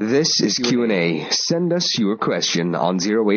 This is Q&A. Send us your question on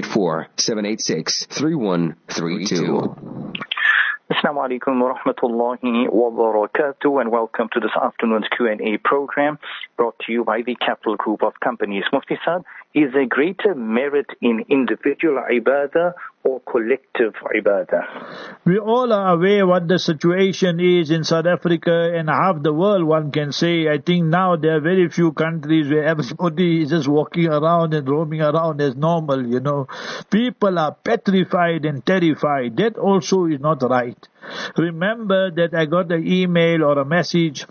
084-786-3132. Assalamu alaikum wa rahmatullahi wa barakatuh, and welcome to this afternoon's Q&A program brought to you by the Capital Group of Companies. Mufti Saad, is there greater merit in individual ibadah or collective ibadah? We all are aware what the situation is in South Africa and half the world, one can say. I think now there are very few countries where everybody is just walking around and roaming around as normal, you know. People are petrified and terrified. That also is not right. Remember that I got an email or a message.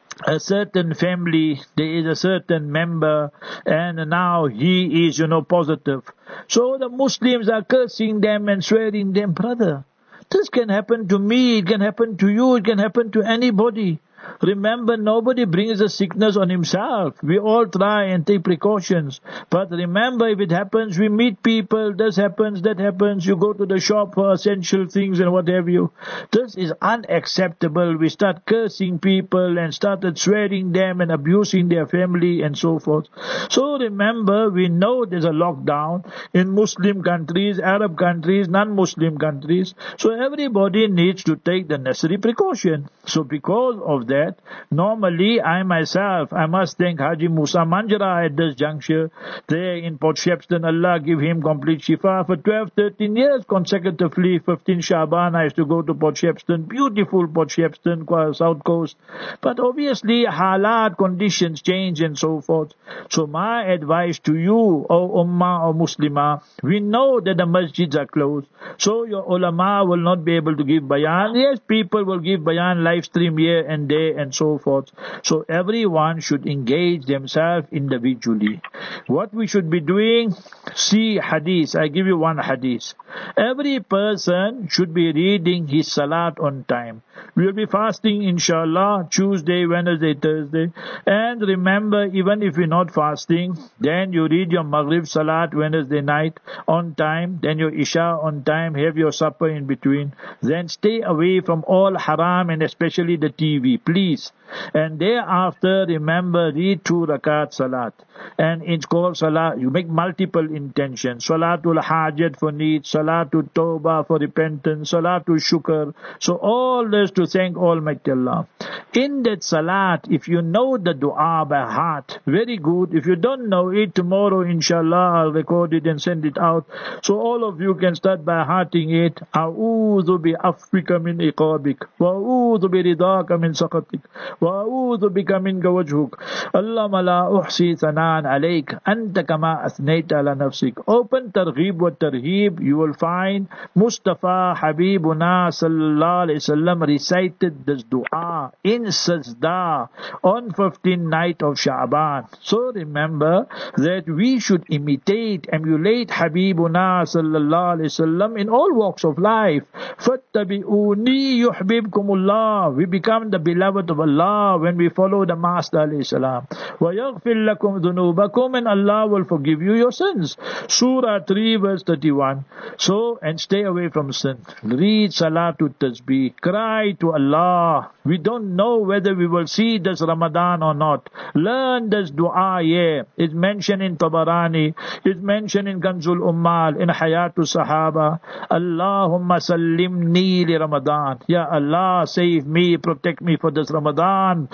A certain family, there is a certain member, and now he is, positive. So the Muslims are cursing them and swearing them, brother. This can happen to me, it can happen to you, it can happen to anybody. Remember, nobody brings a sickness on himself. We all try and take precautions. But remember, if it happens, we meet people, this happens, that happens, you go to the shop for essential things and what have you. This is unacceptable. We start cursing people and started swearing them and abusing their family and so forth. So remember, we know there's a lockdown in Muslim countries, Arab countries, non-Muslim countries. So everybody needs to take the necessary precaution. So because of that, normally I myself, I must thank Haji Musa Manjara at this juncture, there in Port Shepstone. Allah give him complete shifa. For 12-13 years consecutively, 15 Shaban, I used to go to Port Shepstone, beautiful Port Shepstone, South Coast. But obviously, halat, conditions change and so forth. So my advice to you, O Ummah or Muslimah, we know that the masjids are closed. So your ulama will not be able to give bayan. Yes, people will give bayan live stream here and there and so forth. So everyone should engage themselves individually. What we should be doing, see hadith. I give you one hadith. Every person should be reading his salat on time. We will be fasting, inshallah, Tuesday, Wednesday, Thursday. And remember, even if you're not fasting, then you read your Maghrib salat Wednesday night on time, then your Isha on time, have your supper in between. Then stay away from all haram and especially the TV, please. And thereafter, remember, read 2 rakat salat. And it's called salat. You make multiple intentions. Salatul hajat for need, salatul tawbah for repentance, salatul shukr. So all this to thank Almighty Allah. In that salat, if you know the dua by heart, very good. If you don't know it, tomorrow, inshallah, I'll record it and send it out. So all of you can start by hearting it. A'udhu bi afwika min iqabik. Wa'udhu bi ridaka min saqatik. وأعوذ بك منك وجهك اللهم لا أحصي ثناء عليك أنت كما أثنيت على نفسك. Open Targhib wa Tarhib, you will find Mustafa Habibuna sallallahu alayhi wasallam recited this dua in sajda on 15th night of Sha'ban. So remember that we should imitate, emulate Habibuna sallallahu alayhi wasallam in all walks of life. فَاتَّبِعُونِي يُحْبِبْكُمُ We become the beloved of Allah when we follow the Master alayhi salam. وَيَغْفِرْ لَكُمْ ذُنُوبَكُمْ and Allah will forgive you your sins. Surah 3 verse 31. So, and stay away from sin. Read Salatul Tasbih. Cry to Allah. We don't know whether we will see this Ramadan or not. Learn this dua here. It's mentioned in Tabarani. It's mentioned in Kanzul Ummal, in Hayatul Sahaba. Allahumma sallimni li Ramadan. Ya Allah, save me, protect me for this Ramadan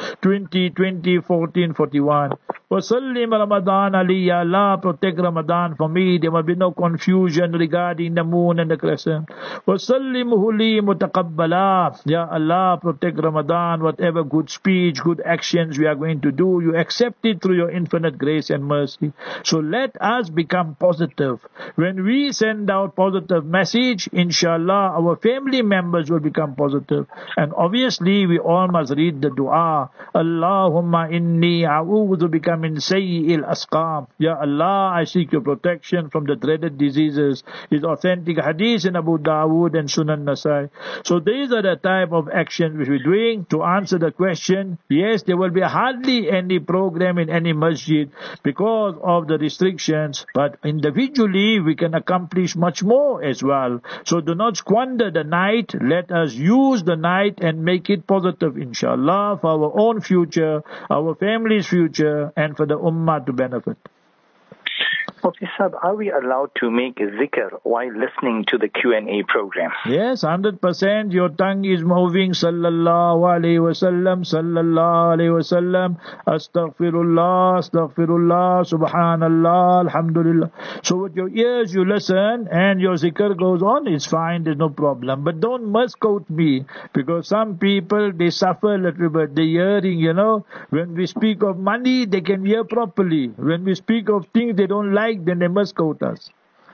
2020 1441. Wasallim Ramadan Ali, Ya Allah, protect Ramadan for me. There will be no confusion regarding the moon and the crescent. Wasallimhu li mutaqabbala. Ya Allah, protect Ramadan. Whatever good speech, good actions we are going to do, you accept it through your infinite grace and mercy. So let us become positive. When we send out positive message, inshallah, our family members will become positive. And obviously, we all must read the dua. Allahumma inni a'udhu bika min sayyi'il asqam. Ya Allah, I seek your protection from the dreaded diseases. It's authentic hadith in Abu Dawood and Sunan Nasai. So these are the type of actions which we're doing. To answer the question, yes, there will be hardly any program in any masjid because of the restrictions, but individually we can accomplish much more as well. So do not squander the night. Let us use the night and make it positive, inshallah, for our own future, our family's future, and and for the ummah to benefit. Mufti Sahib, are we allowed to make zikr while listening to the Q&A program? Yes, 100%. Your tongue is moving. Sallallahu alayhi wasallam, sallallahu alayhi wasallam, astaghfirullah, astaghfirullah, subhanallah, alhamdulillah. So with your ears you listen and your zikr goes on, it's fine, there's no problem. But don't misquote me, because some people, they suffer a little bit. The hearing, when we speak of money, they can hear properly. When we speak of things they don't like, then they must quote us.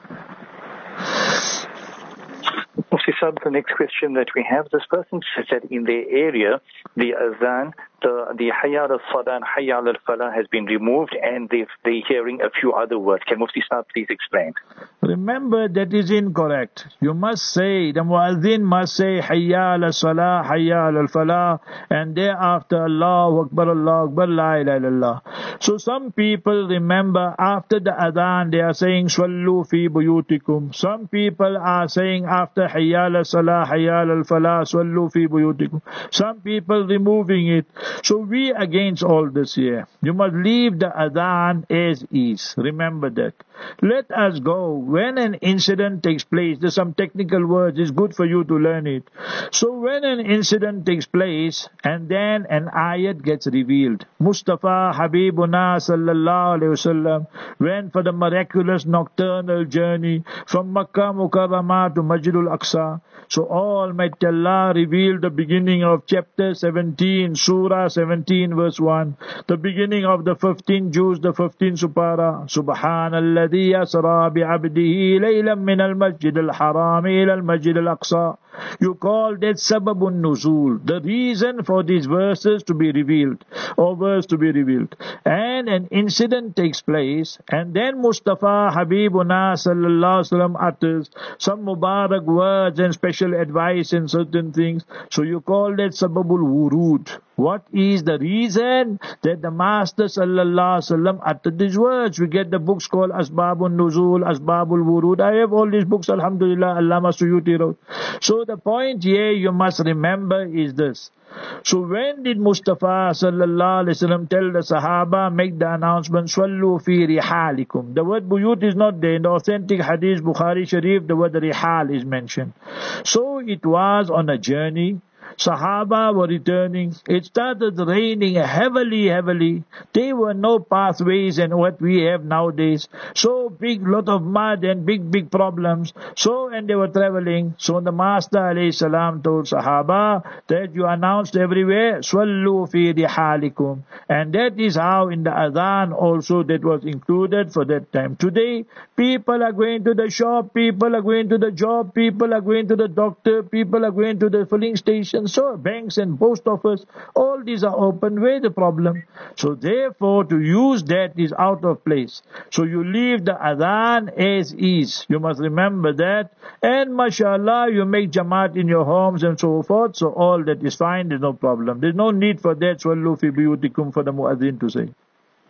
Mufti Sahib, the next question that we have, this person says that in their area, the azan, the hayya al-salah and hayya al-falah has been removed, and they're hearing a few other words. Can Mufti Sahib please explain? Remember, that is incorrect. You must say, the muazzin must say hayya al-salah, hayya al-falah, and thereafter Allahu Akbar, la ilaha illallah. So some people remember after the adhan they are saying sallu fi buyutikum. Some people are saying after hayya al-salah, hayya al-falah, sallu fi buyutikum. Some people removing it. So we against all this here. You must leave the adhan as is. Remember that. Let us go. When an incident takes place, there's some technical words, it's good for you to learn it. So when an incident takes place and then an ayat gets revealed, Mustafa Habibuna sallallahu alayhi wasallam went for the miraculous nocturnal journey from Makkah Mukarramah to Masjidul Aqsa. So Almighty Allah revealed the beginning of chapter 17, Surah 17 verse 1, the beginning of the 15 juz, the 15 supara. Subhanalladhi asra bi'abdihi laylan min al-masjid al-haram ila al-masjid al-aqsa. You call that sababun nuzul, the reason for these verses to be revealed, or verse to be revealed. And an incident takes place, and then Mustafa Habibuna sallallahu alaihi wasallam utters some mubarak words and special advice in certain things. So you call that sababul wurud. What is the reason that the Master sallallahu alaihi wasallam uttered these words? We get the books called Asbabun Nuzul, Asbabul Wurud. I have all these books, alhamdulillah, Allama Suyuti wrote. So the point here you must remember is this. So when did Mustafa sallallahu alaihi wasallam tell the Sahaba, make the announcement, Swallu fi rihalikum? The word buyut is not there. In the authentic hadith, Bukhari Sharif, the word rihal is mentioned. So it was on a journey. Sahaba were returning. It started raining heavily. There were no pathways and what we have nowadays. So big lot of mud and big problems. And they were traveling. So the Master alayhi salam told Sahaba that you announced everywhere, Swallu fi rihalikum. And that is how in the adhan also that was included for that time. Today, people are going to the shop, people are going to the job, people are going to the doctor, people are going to the filling station. So banks and post office, all these are open. Where the problem? So therefore to use that is out of place. So you leave the adhan as is. You must remember that. And mashallah, you make jamaat in your homes and so forth. So all that is fine. There's no problem. There's no need for that. Swallu fi buyutikum for the muazzin to say.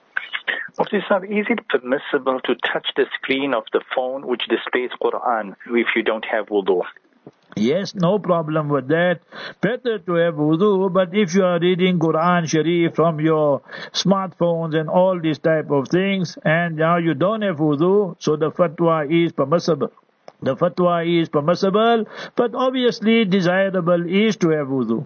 Mufti Sahib, is it permissible to touch the screen of the phone which displays Quran if you don't have wudu? Yes, no problem with that. Better to have wudu, but if you are reading Quran Sharif from your smartphones and all these type of things, and now you don't have wudu, so the fatwa is permissible. The fatwa is permissible, but obviously desirable is to have wudu.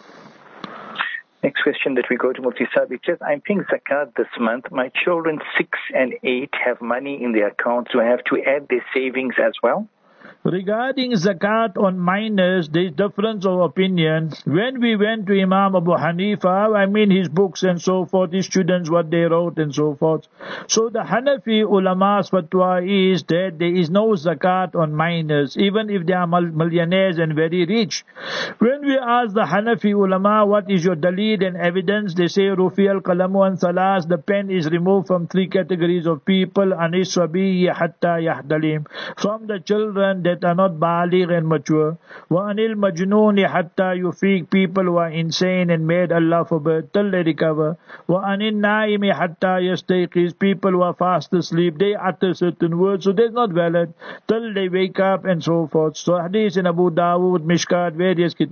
Next question that we go to Mufti Sahib, it says, I'm paying zakat this month. My children 6 and 8 have money in their accounts. Do I have to add their savings as well? Regarding zakat on minors, there is difference of opinion. When we went to Imam Abu Hanifa, his books and so forth, his students, what they wrote and so forth. So the Hanafi ulama's fatwa is that there is no zakat on minors, even if they are millionaires and very rich. When we ask the Hanafi ulama, what is your dalil and evidence, they say, Rufi al-Qalamu an Salas, the pen is removed from 3 categories of people, Anis Sabi hatta yahdalim, from the children that are not baligh and mature. Wa anil majnooni hatta yufiq, people who are insane and made Allah forbid till they recover. Wa anil naimi hatta yastayqiz, people who are fast asleep, they utter certain words, so that's not valid till they wake up and so forth. So hadith in Abu Dawood, Mishkat, various kitabs.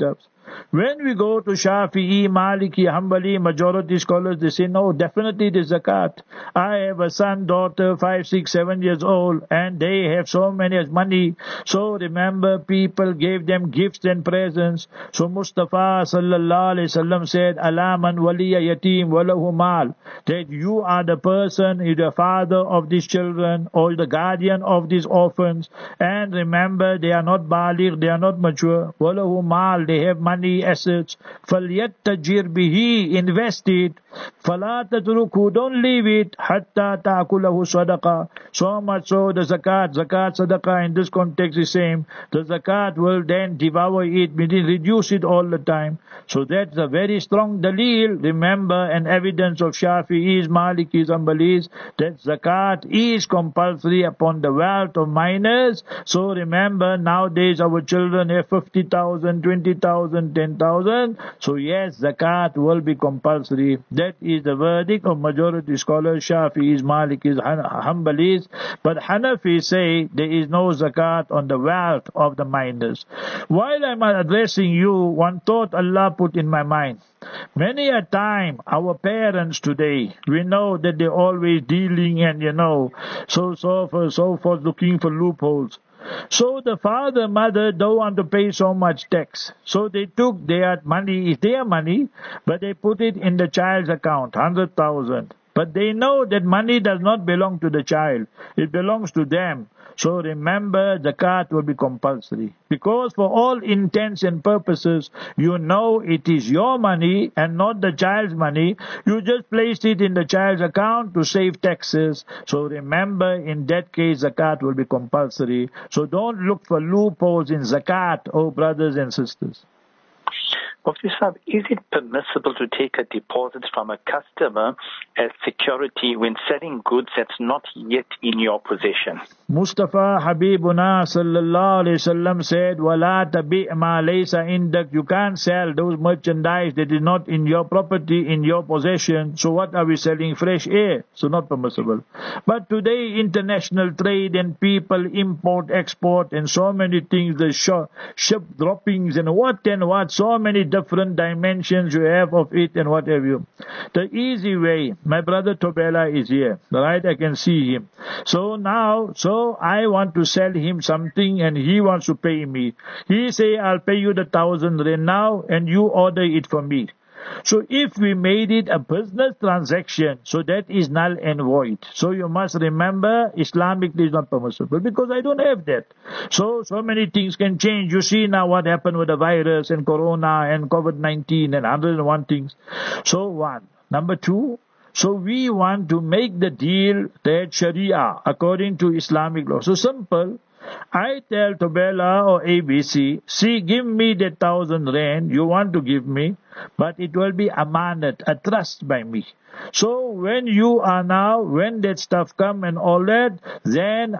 When we go to Shafi'i, Maliki, Hanbali, majority scholars, they say, no, definitely it is zakat. I have a son, daughter, 5, 6, 7 years old, and they have so many money. So remember, people gave them gifts and presents. So Mustafa sallallahu alaihi wasallam said, Ala man waliya yatim walahu mal, that you are the person, you the father of these children, or the guardian of these orphans, and remember, they are not baligh, they are not mature. Walahu mal, they have money, assets. فَلْيَتَّجِرْ بِهِ, invest it. فَلَا تَتْرُكُهُ, don't leave it. حَتَّى تَأْكُلَهُ صَدَقَةً. So much so, the zakat, sadaqah in this context is same. The zakat will then devour it, meaning reduce it all the time. So that's a very strong dalil. Remember, an evidence of Shafi'is, Malikis, Hanbalis, that zakat is compulsory upon the wealth of minors. So remember, nowadays our children have 50,000, 20,000, 10,000. So yes, zakat will be compulsory. That is the verdict of majority scholars, Shafi'is, Malikis, Hanbalis. But Hanafis say there is no zakat on the wealth of the minors. While I'm addressing you, one thought Allah put in my mind. Many a time, our parents today, we know that they're always dealing and, so forth, looking for loopholes. So the father, mother don't want to pay so much tax. So they took their money, it's their money, but they put it in the child's account, 100,000. But they know that money does not belong to the child. It belongs to them. So remember, zakat will be compulsory. Because for all intents and purposes, it is your money and not the child's money. You just placed it in the child's account to save taxes. So remember, in that case, zakat will be compulsory. So don't look for loopholes in zakat, oh brothers and sisters. Mufti Sahib, is it permissible to take a deposit from a customer as security when selling goods that's not yet in your possession? Mustafa Habibuna sallallahu alayhi wasallam said, "Wala tabi' ma laysa indak." You can't sell those merchandise that is not in your property, in your possession. So what are we selling? Fresh air. So not permissible. But today, international trade and people import, export, and so many things, the ship droppings and what, so many different dimensions you have of it and what have you. The easy way, my brother Tobela is here, right? I can see him. So I want to sell him something and he wants to pay me. He say, I'll pay you the 1,000 rand now and you order it for me. So if we made it a business transaction, so that is null and void. So you must remember, Islamically is not permissible because I don't have that. So many things can change. You see now what happened with the virus and Corona and COVID-19 and 101 things. So one. Number two, so we want to make the deal that Sharia, according to Islamic law. So simple. I tell Tobela or ABC, see, give me the 1,000 rand you want to give me, but it will be amanat, a trust by me. So when that stuff come and all that, then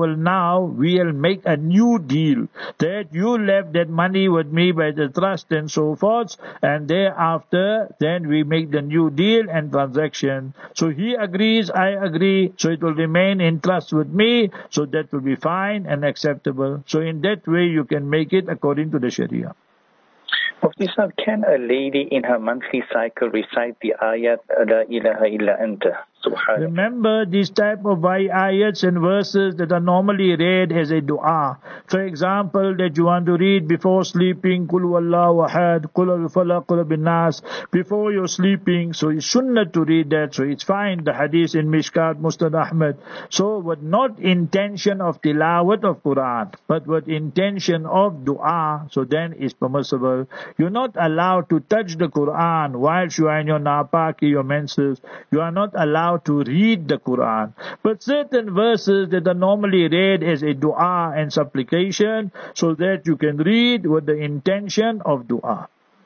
we'll make a new deal that you left that money with me by the trust and so forth, and thereafter, then we make the new deal and transaction. So he agrees, I agree, so it will remain in trust with me, so that will be fine and acceptable. So in that way, you can make it according to the Sharia. Mufti Sahib, can a lady in her monthly cycle recite the ayat La ilaha illa anta? Remember these type of ayats and verses that are normally read as a dua. For example, that you want to read before sleeping, Qul Wallahu Ahad, Qul al-Falaq, Qul bin-Nas, before you're sleeping. So it's sunnah to read that. So it's fine. The hadith in Mishkat, Musnad Ahmad. So with not intention of tilawat of Quran, but with intention of dua, so then it's permissible. You're not allowed to touch the Quran whilst you are in your napaki, your menses. You are not allowed to read the Quran. But certain verses that are normally read as a dua and supplication, so that you can read with the intention of dua.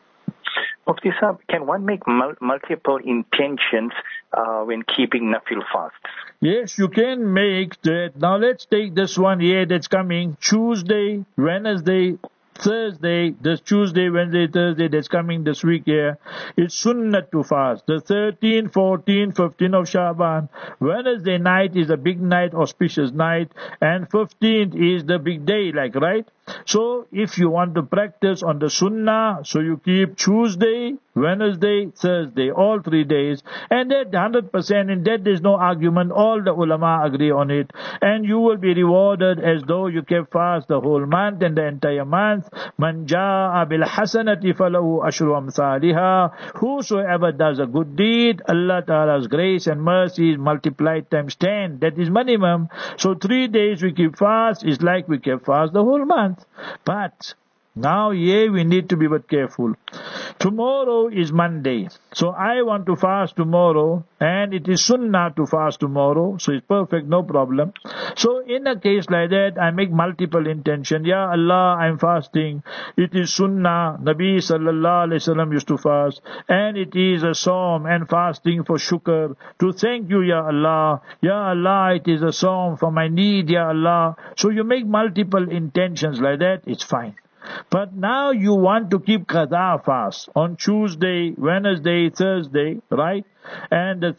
Mufti Sahib, can one make multiple intentions when keeping nafil fast? Yes, you can make that. Now let's take this one here that's coming. Tuesday, Wednesday, Thursday, this Tuesday, Wednesday, Thursday, that's coming this week here, it's sunnah to fast. The 13, 14, 15 of Shaban. Wednesday night is a big night, auspicious night, and 15th is the big day, right? So if you want to practice on the sunnah, so you keep Tuesday, Wednesday, Thursday, all 3 days, and that 100%, in that there's no argument, all the ulama agree on it, and you will be rewarded as though you kept fast the whole month and the entire month. Man jaa bil hasanati falahu ashru amsalha. Whosoever does a good deed, Allah Ta'ala's grace and mercy is multiplied times 10. That is minimum. So 3 days we keep fast is like we kept fast the whole month. But now, we need to be but careful. Tomorrow is Monday. So I want to fast tomorrow, and it is sunnah to fast tomorrow. So it's perfect, no problem. So in a case like that, I make multiple intention. Ya Allah, I'm fasting. It is sunnah. Nabi sallallahu alayhi wasallam used to fast. And it is a psalm and fasting for shukr. To thank you, Ya Allah. Ya Allah, it is a psalm for my need, Ya Allah. So you make multiple intentions like that, it's fine. But now you want to keep qada fast on Tuesday, Wednesday, Thursday, right? And the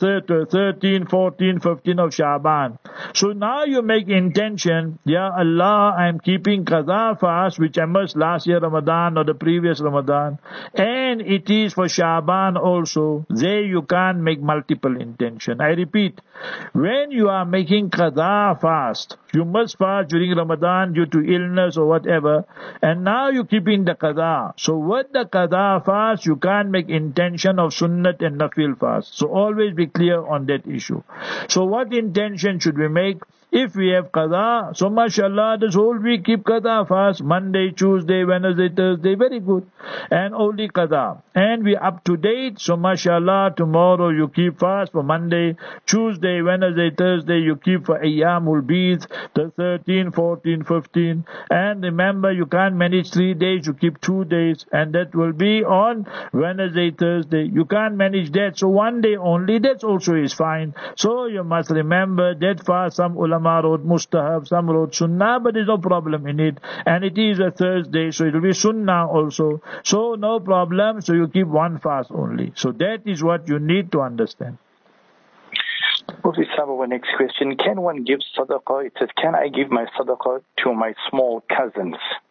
13, 14, 15 of Sha'ban. So now you make intention, Ya Allah, I'm keeping qada fast, which I must last year Ramadan or the previous Ramadan. And it is for Sha'ban also. There you can't make multiple intention. I repeat, when you are making qada fast, you must fast during Ramadan due to illness or whatever. And now you're keeping the qada. So with the qada fast, you can't make intention of sunnat and nafil fast. So always be clear on that issue. So what intention should we make? If we have qada, so mashallah, this whole week keep qada fast, Monday, Tuesday, Wednesday, Thursday, very good. And only qada. And we up to date, so mashallah, tomorrow you keep fast for Monday, Tuesday, Wednesday, Thursday, you keep for Ayyamul Beads, the 13, 14, 15. And remember, you can't manage 3 days, you keep 2 days, and that will be on Wednesday, Thursday. You can't manage that, so 1 day only, that also is fine. So you must remember that fast, some ulama wrote mustahab, some wrote sunnah, but there's no problem in it. And it is a Thursday, so it will be sunnah also. So no problem, so you keep one fast only. So that is what you need to understand. Mufti Sahib, our next question. Can one give sadaqah? It says, can I give my sadaqah to my small cousins?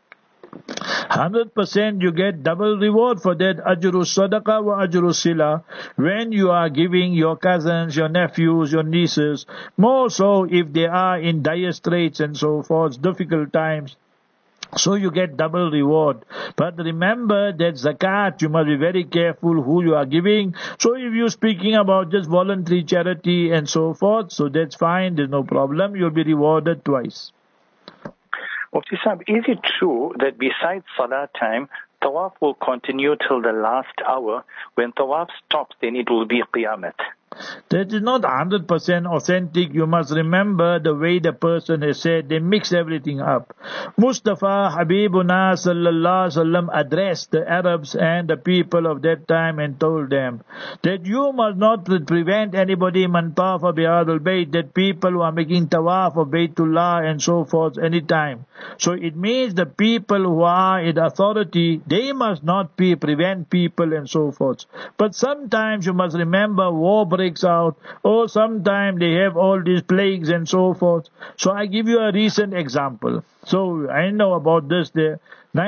100% you get double reward for that. Ajru sadaqah wa ajru sila. When you are giving your cousins, your nephews, your nieces, more so if they are in dire straits and so forth, difficult times. So you get double reward. But remember that zakat, you must be very careful who you are giving. So if you're speaking about just voluntary charity and so forth, so that's fine, there's no problem. You'll be rewarded twice. Mufti Sahib, is it true that besides Salah time, Tawaf will continue till the last hour? When Tawaf stops, then it will be Qiyamat? That is not 100% authentic. You must remember the way the person has said. They mix everything up. Mustafa Habibuna sallallahu alaihi wasallam addressed the Arabs and the people of that time and told them that you must not prevent anybody man tawafa bihadal bayt, that people who are making tawaf of Baytullah and so forth anytime. So it means the people who are in authority, they must not prevent people and so forth. But sometimes you must remember war breaks out, or sometimes they have all these plagues and so forth. So I give you a recent example. So I know about this there.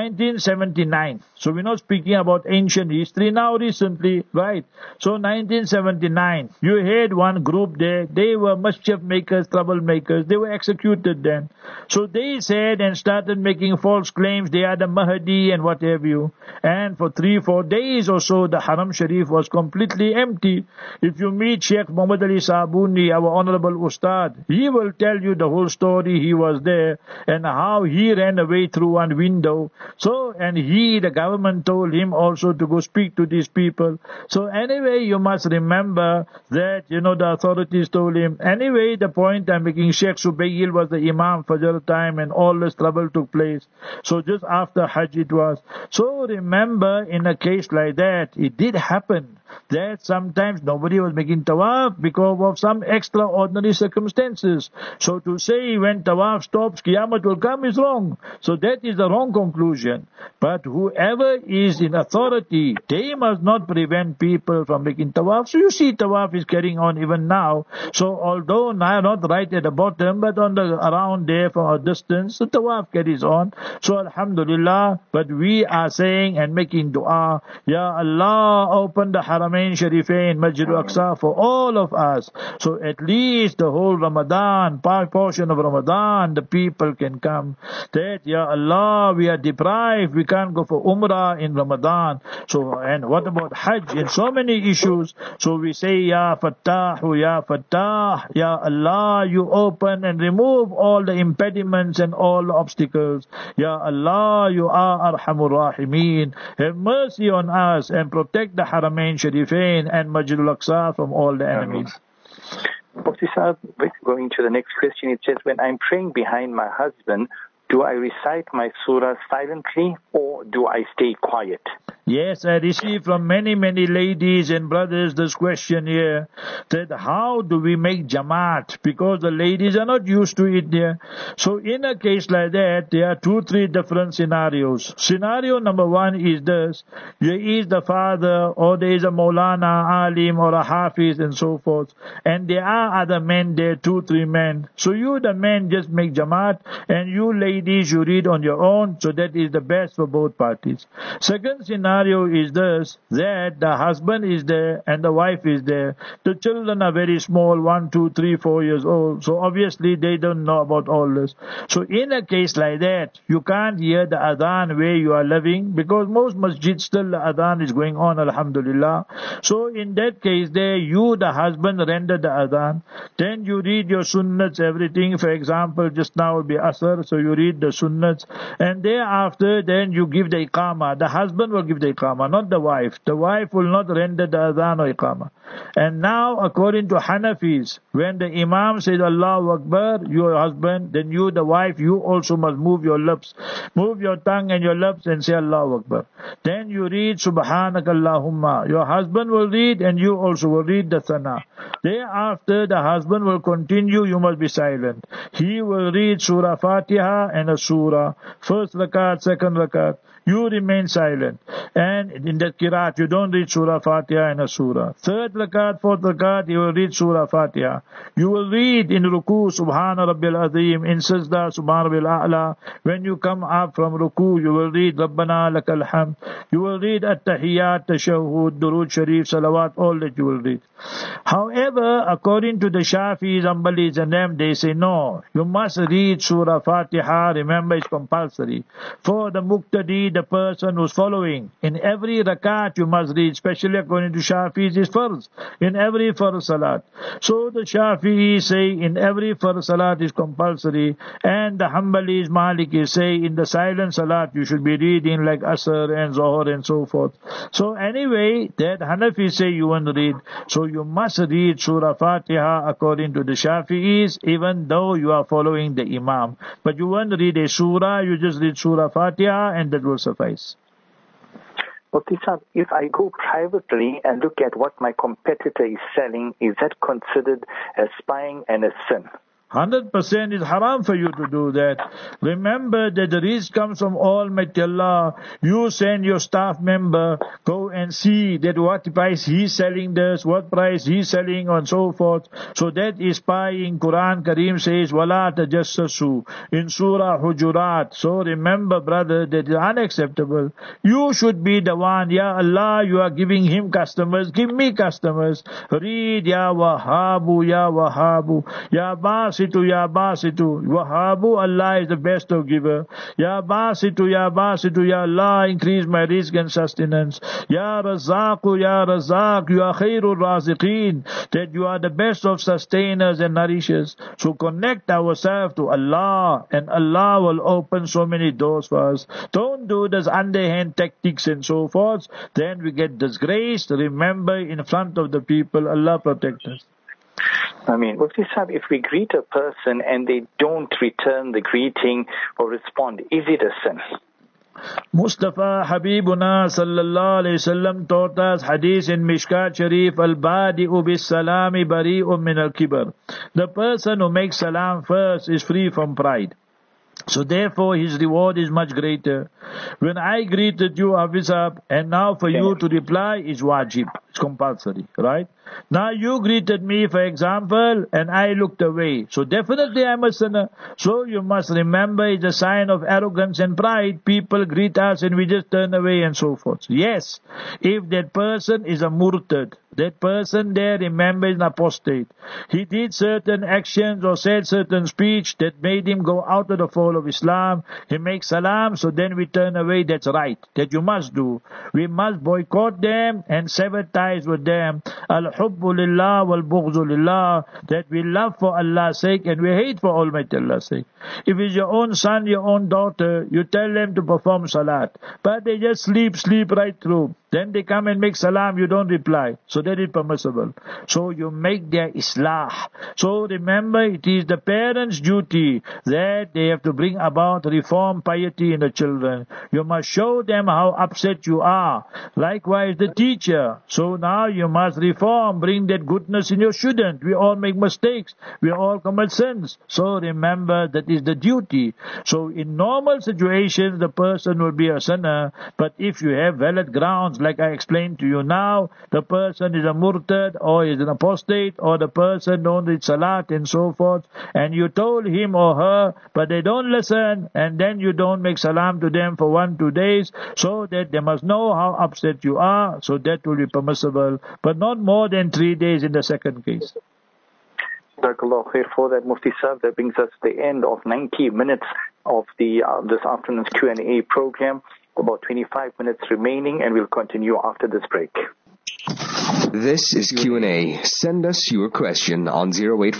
1979. So we're not speaking about ancient history now recently, right? So 1979, you had one group there. They were mischief makers, troublemakers. They were executed then. So they said and started making false claims. They are the Mahdi and what have you. And for 3-4 days or so, the Haram Sharif was completely empty. If you meet Sheikh Muhammad Ali Sabuni, our honorable Ustad, he will tell you the whole story. He was there and how he ran away through one window. So, and the government told him also to go speak to these people. So anyway, you must remember that, the authorities told him. Anyway, the point I'm making, Sheikh Subayil was the Imam Fajr time and all this trouble took place. So just after Hajj it was. So remember, in a case like that, it did happen that sometimes nobody was making tawaf because of some extraordinary circumstances. So to say when tawaf stops, Qiyamah will come is wrong. So that is the wrong conclusion. But whoever is in authority, they must not prevent people from making tawaf. So you see tawaf is carrying on even now. So although now not right at the bottom, but on the around there from a distance, the tawaf carries on. So alhamdulillah, but we are saying and making dua, Ya Allah, open the Haramain Sharifain, Masjid al-Aqsa for all of us. So at least the whole Ramadan, portion of Ramadan, the people can come. That, Ya Allah, we are deprived, we can't go for Umrah in Ramadan. So, and what about Hajj? In so many issues. So we say, Ya Fattah, Ya Fattah, Ya Allah, you open and remove all the impediments and all the obstacles. Ya Allah, you are Arhamur Rahimeen. Have mercy on us and protect the Haramain Sharifain and Masjid al-Aqsa from all the enemies. Mufti Sahib, going to the next question, it says, when I'm praying behind my husband, do I recite my surah silently or do I stay quiet? Yes, I receive from many ladies and brothers this question here, that how do we make Jamaat? Because the ladies are not used to it there. So in a case like that, there are 2-3 different scenarios. Scenario number 1 is this: there is the father, or there is a Maulana, Alim, or a Hafiz and so forth. And there are other men there, 2-3 men. So you, the men, just make Jamaat, and you ladies, you read on your own. So that is the best for both parties. Second scenario is this, that the husband is there and the wife is there. The children are very small, 1, 2, 3, 4 years old. So obviously they don't know about all this. So in a case like that, you can't hear the adhan where you are living, because most masjids still the adhan is going on, alhamdulillah. So in that case there, you, the husband, render the adhan. Then you read your sunnats, everything. For example, just now will be Asr, so you read the sunnats. And thereafter, then you give the iqamah. The husband will give the iqamah, not the wife. The wife will not render the adhan or iqamah. And now, according to Hanafis, when the imam says Allahu Akbar, your husband, then you, the wife, you also must move your lips, move your tongue and your lips and say Allahu Akbar. Then you read Subhanakallahumma. Your husband will read and you also will read the Sana. Thereafter, the husband will continue, you must be silent. He will read Surah Fatiha and a Surah. First rakat, second rakat. You remain silent. And in the Qiraat, you don't read Surah Fatiha and a Surah. Third rakat, fourth rakat, you will read Surah Fatiha. You will read in Ruku, Subhana Rabbil Azim, in Sajda, Subhana Rabbil A'la. When you come up from Ruku, you will read Rabbana Lakal Hamd. You will read At-Tahiyyat, Tashahhud, Durood Sharif, Salawat, all that you will read. However, according to the Shafi'is, Hanbalis and them, they say no, you must read Surah Fatiha. Remember, it's compulsory. For the Muqtadi, the person who's following, in every rakat you must read, especially according to Shafi'is, is farz. In every farz salat. So the Shafi'is say in every farz salat is compulsory, and the Hanbalis, Malikis say in the silent salat you should be reading like Asr and Zohar and so forth. So anyway, that Hanafi say you won't read. So you must read Surah Fatiha according to the Shafi'is, even though you are following the Imam. But you won't read a surah, you just read Surah Fatiha and that will suffice. Mufti Sahib, if I go privately and look at what my competitor is selling, is that considered as spying and a sin? 100% is haram for you to do that. Remember that the rizq comes from Almighty Allah. You send your staff member, go and see that what price he's selling this, what price he's selling, and so forth. So that is spying. Quran Kareem says, وَلَا تَجَسَّسُوا in Surah Hujurat. So remember, brother, that is unacceptable. You should be the one, Ya Allah, you are giving him customers, give me customers. Read, Ya Wahhabu, Ya Wahhabu, Ya Basitu, Ya Basitu. Wahhabu, Allah is the best of giver. Ya Basitu, Ya Basitu, Ya Allah, increase my rizq and sustenance. Ya Razaqu, Ya Razaq, you are khairul raziqeen, that you are the best of sustainers and nourishers. So connect ourselves to Allah, and Allah will open so many doors for us. Don't do this underhand tactics and so forth. Then we get disgraced. Remember, in front of the people, Allah protect us. I mean, Mufti Sahib, if we greet a person and they don't return the greeting or respond, is it a sin? Mustafa Habibuna sallallahu alayhi wasallam taught us hadith in Mishkat Sharif, al-badi'u bis-salami bari'un min al-kibar. The person who makes salam first is free from pride. So therefore his reward is much greater. When I greeted you, Hafizab, and now for you to reply is wajib. It's compulsory, right? Now you greeted me, for example, and I looked away. So definitely I'm a sinner. So you must remember it's a sign of arrogance and pride. People greet us and we just turn away and so forth. Yes, if that person is a murtad, that person there, remember, is an apostate. He did certain actions or said certain speech that made him go out of the fold of Islam. He makes salam, so then we turn away. That's right. That you must do. We must boycott them and sever ties with them. Al-hubbu lillah wal-bughzu lillah. That we love for Allah's sake and we hate for Almighty Allah's sake. If it's your own son, your own daughter, you tell them to perform salat, but they just sleep right through. Then they come and make salam, you don't reply. So that is permissible. So you make their islah. So remember, it is the parents' duty that they have to bring about reform, piety in the children. You must show them how upset you are. Likewise the teacher. So now you must reform, bring that goodness in. You shouldn't. We all make mistakes. We all commit sins. So remember, that is the duty. So in normal situations, the person will be a sinner. But if you have valid grounds, like I explained to you now, the person is a murtad or is an apostate or the person don't read salat and so forth, and you told him or her, but they don't listen, and then you don't make salam to them for 1-2 days, so that they must know how upset you are, so that will be permissible, but not more than 3 days in the second case. Jazakallah khair for that, Mufti Sahib. That brings us to the end of 90 minutes of the this afternoon's Q&A program. About 25 minutes remaining, and we'll continue after this break. This is Q&A. Send us your question on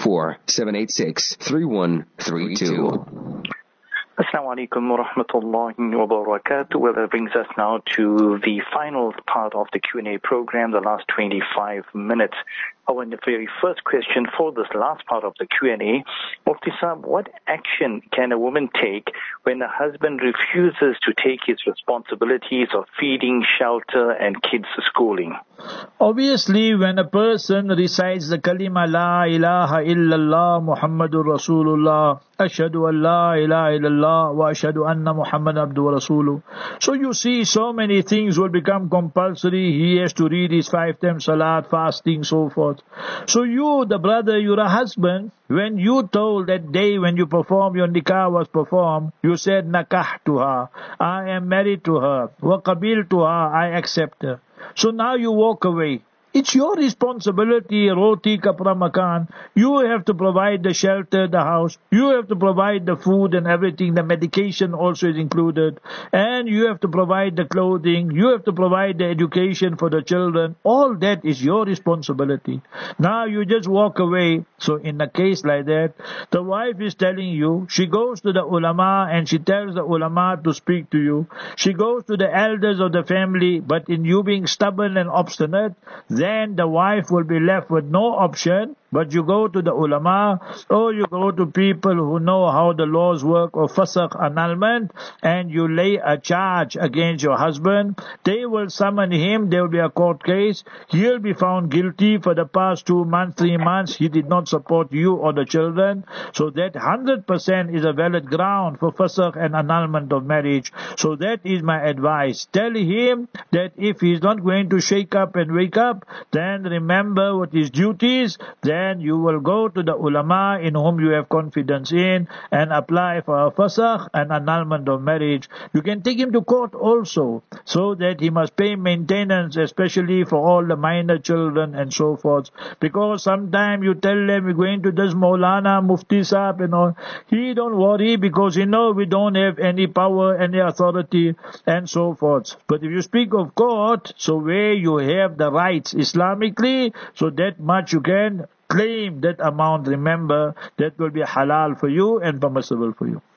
084-786-3132. Assalamu alaikum wa rahmatullahi wa barakatuh. Well, that brings us now to the final part of the Q&A program, the last 25 minutes. Our very first question for this last part of the Q&A, Mufti Sahib, what action can a woman take when a husband refuses to take his responsibilities of feeding, shelter, and kids' schooling? Obviously, when a person recites the kalima La ilaha illallah Muhammadur Rasulullah, Ashhadu an la ilaha illallah wa ashhadu anna Muhammad abdu wa rasuluh. So you see, so many things will become compulsory. He has to read his 5 times salat, fasting, so forth. So you, the brother, you're a husband. When you told that day when you performed, your nikah was performed, you said nakahtuha, I am married to her, wa qabiltuha, I accept her. So now you walk away. It's your responsibility, roti kapra makan. You have to provide the shelter, the house. You have to provide the food and everything. The medication also is included. And you have to provide the clothing. You have to provide the education for the children. All that is your responsibility. Now you just walk away. So in a case like that, the wife is telling you, she goes to the ulama and she tells the ulama to speak to you. She goes to the elders of the family, but in you being stubborn and obstinate, then the wife will be left with no option, but you go to the ulama, or you go to people who know how the laws work of fasakh, annulment, and you lay a charge against your husband. They will summon him, there will be a court case. He'll be found guilty for the past 2 months, 3 months. He did not support you or the children. So that 100% is a valid ground for fasakh and annulment of marriage. So that is my advice. Tell him that if he's not going to shake up and wake up, then remember what his duties, then you will go to the ulama in whom you have confidence in and apply for a fasakh and annulment of marriage. You can take him to court also, so that he must pay maintenance, especially for all the minor children and so forth. Because sometimes you tell them we're going to this Maulana, Mufti Sahib and all. He don't worry because he know we don't have any power, any authority and so forth. But if you speak of court, so where you have the rights Islamically, so that much you can claim that amount. Remember, that will be halal for you and permissible for you.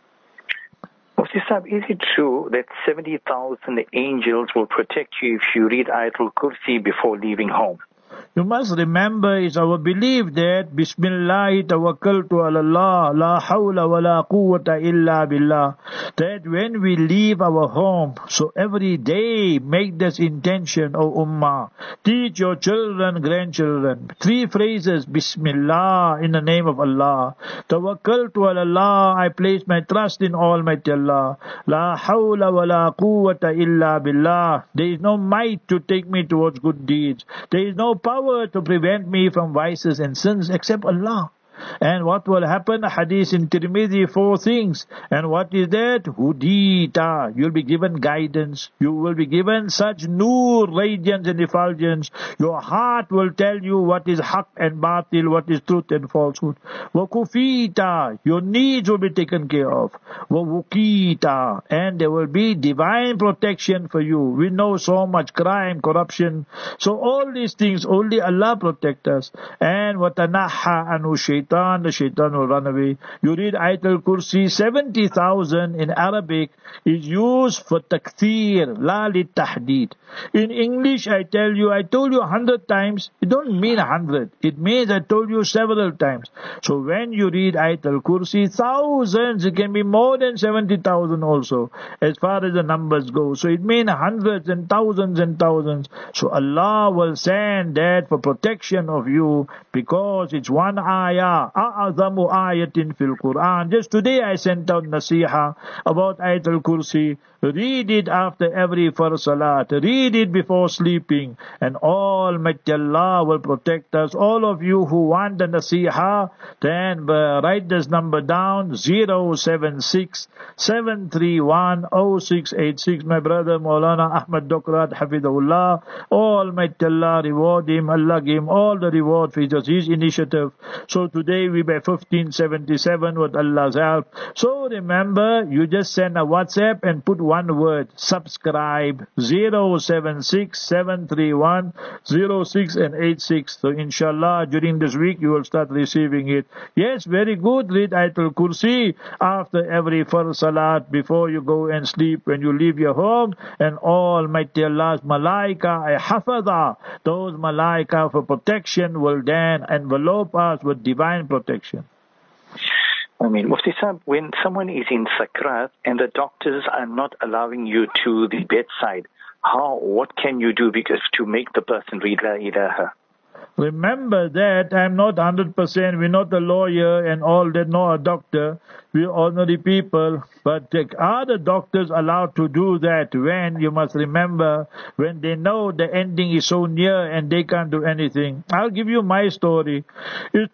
Mufti Sahib, is it true that 70,000 angels will protect you if you read Ayatul Kursi before leaving home? You must remember, it's our belief that Bismillah tawakkaltu ala Allah, la hawla wa la quwwata illa billah. That when we leave our home, so every day make this intention, O Ummah. Teach your children, grandchildren. 3 phrases, Bismillah, in the name of Allah. Tawakkaltu ala Allah, I place my trust in Almighty Allah. La hawla wa la quwwata illa billah. There is no might to take me towards good deeds. There is no power to prevent me from vices and sins except Allah. And what will happen? Hadith in Tirmidhi, 4 things. And what is that? Hudita. You'll be given guidance. You will be given such nur, radiance and effulgence. Your heart will tell you what is haq and batil, what is truth and falsehood. Wakufita. Your needs will be taken care of. Wawukita. And there will be divine protection for you. We know so much crime, corruption. So all these things, only Allah protect us. And watanaha anu shaitan. The shaitan will run away. You read Ayatul Kursi, 70,000 in Arabic is used for takthir, la li tahdid. In English, I told you 100 times, it don't mean 100. It means I told you several times. So when you read Ayatul Kursi, thousands, it can be more than 70,000 also, as far as the numbers go. So it means hundreds and thousands and thousands. So Allah will send that for protection of you, because it's one ayah. A'azamu ayatin fil Quran. Just today I sent out nasiha about Ayatul Kursi. Read it after every first salat. Read it before sleeping. And Almighty Allah will protect us. All of you who want the nasiha, then write this number down, 076 731 0686. My brother Maulana Ahmad Dokrat Hafidahullah. Almighty Allah reward him. Allah give him all the reward for his initiative. So today we by 1577 with Allah's help. So remember, you just send a WhatsApp and put one word, subscribe, 076 731 06 and 86. So inshallah, during this week you will start receiving it. Yes, very good. Read Ayatul Kursi after every first salat, before you go and sleep, when you leave your home. And Almighty Allah's malaika, hafadha, those malaika for protection will then envelope us with divine protection. I mean, Mufti Sahib, when someone is in sakrat and the doctors are not allowing you to the bedside, what can you do to make the person read La ilaha? Remember that I'm not 100%, we're not a lawyer and all that, nor a doctor. We're ordinary people. But are the doctors allowed to do that when, you must remember, when they know the ending is so near and they can't do anything? I'll give you my story. It's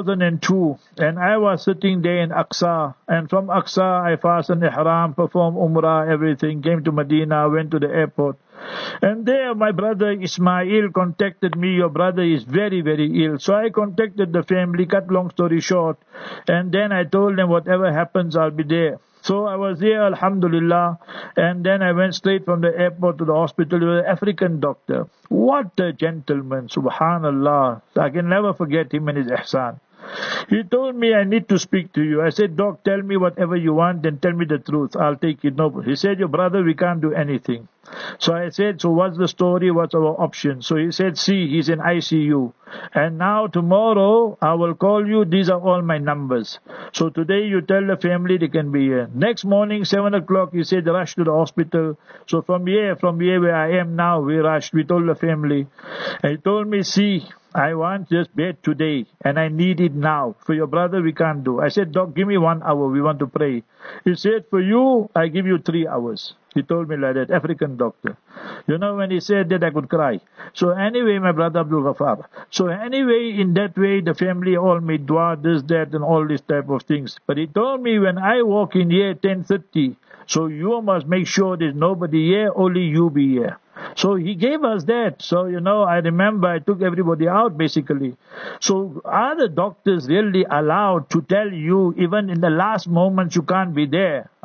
2002 and I was sitting there in Aqsa. And from Aqsa I fastened ihram, performed umrah, everything, came to Medina, went to the airport. And there my brother Ismail contacted me. Your brother is very, very ill. So I contacted the family, cut long story short. And then I told them whatever happens, I'll be there. So I was there, alhamdulillah. And then I went straight from the airport to the hospital with an African doctor. What a gentleman, subhanallah. I can never forget him and his ihsan. He told me, I need to speak to you. I said, Doc, tell me whatever you want and tell me the truth. I'll take it. No. He said, your brother, we can't do anything. So I said, so what's the story? What's our option? So he said, see, he's in ICU. And now tomorrow I will call you. These are all my numbers. So today you tell the family they can be here. Next morning, 7 o'clock, he said, rush to the hospital. So from here where I am now, we rushed. We told the family. And he told me, see, I want this bed today and I need it now. For your brother, we can't do. I said, Doc, give me 1 hour. We want to pray. He said, for you, I give you 3 hours. He told me like that, African doctor. You know, when he said that, I could cry. So anyway, my brother Abdul Ghaffar. So anyway, in that way, the family all made dua, this, that, and all these type of things. But he told me, when I walk in here 10:30, so you must make sure there's nobody here, only you be here. So he gave us that. So, you know, I remember I took everybody out basically. So are the doctors really allowed to tell you even in the last moments you can't be there?